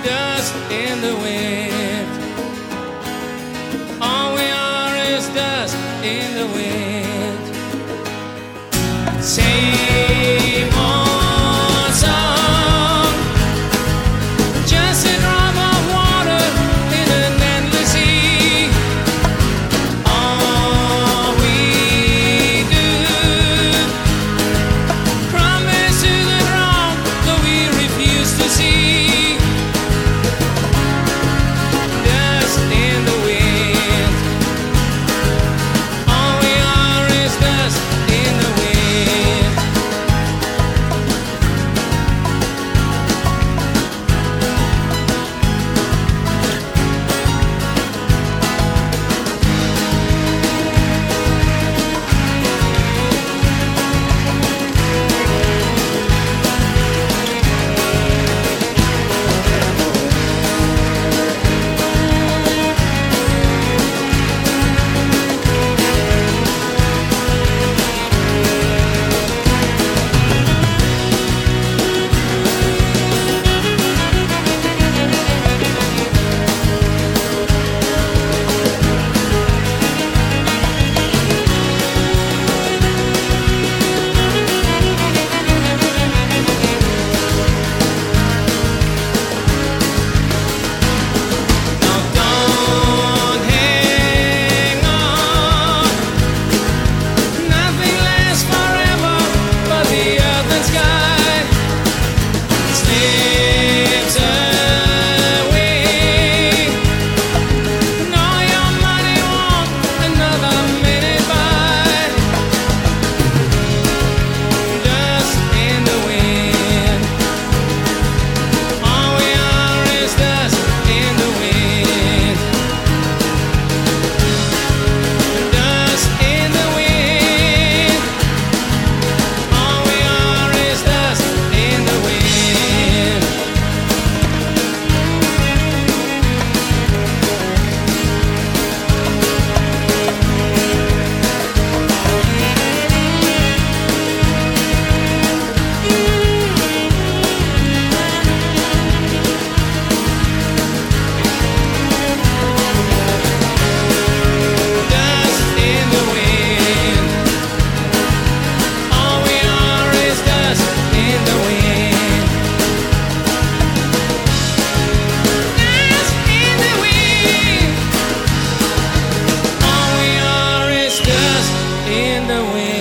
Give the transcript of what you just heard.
dust in the wind. All we are is dust in the wind. Same old song, just a drop of water in an endless sea. All we do, promise to the wrong that we refuse to see. Dust in the wind. All we are is dust in the wind. In the wind.